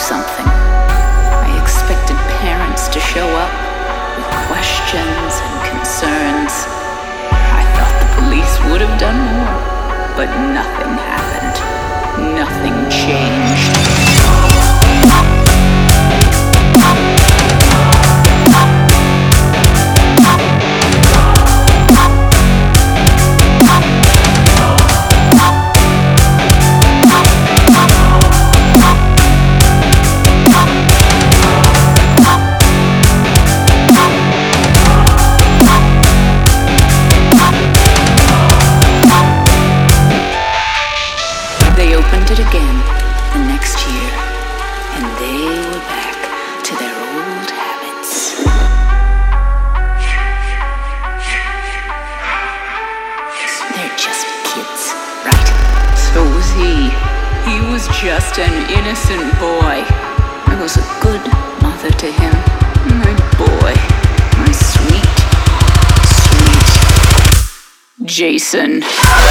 something. I expected parents to show up with questions and concerns. I thought the police would have done more, but nothing happened. Nothing changed. They opened it again the next year, and they were back to their old habits. They're just kids, right? So was he. He was just an innocent boy. I was a good mother to him. My boy. My sweet, sweet Jason.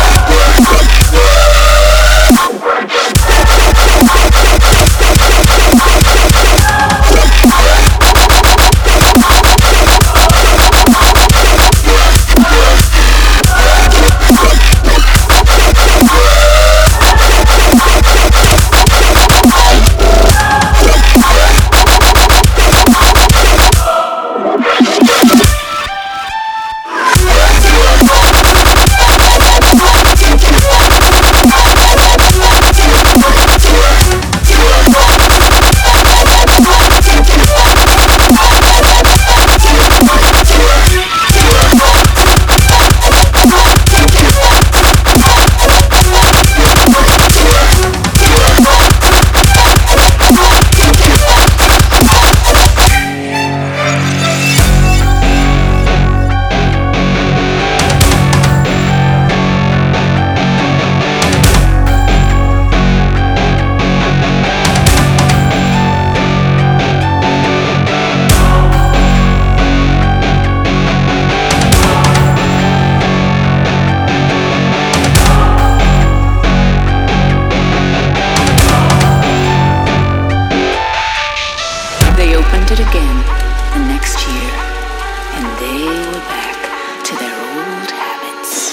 They opened it again the next year, and they were back to their old habits.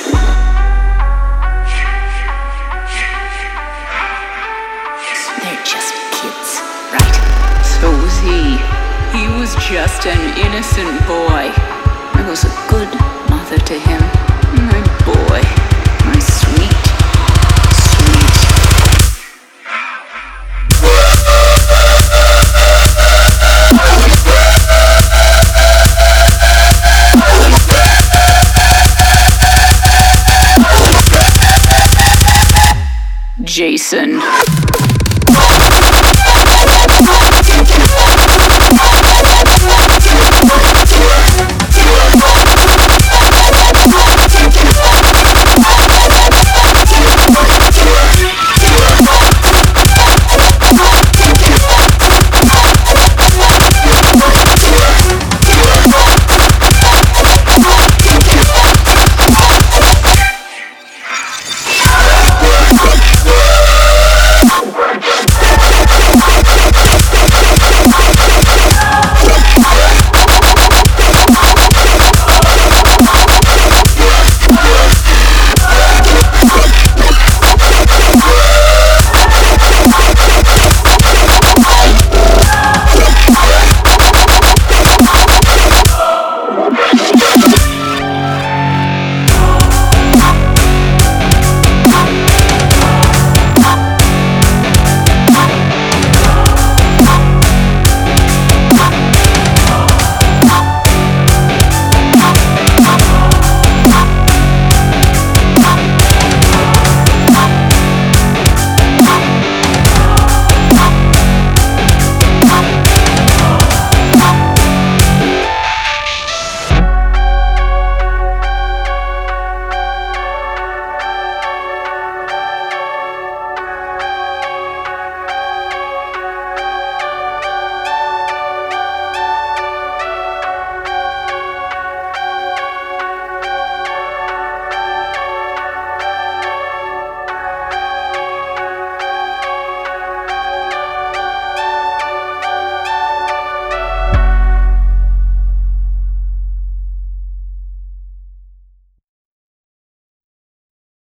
They're just kids, right? So was he. He was just an innocent boy. I was a good mother to him. My boy. My sweet, sweet. Jason.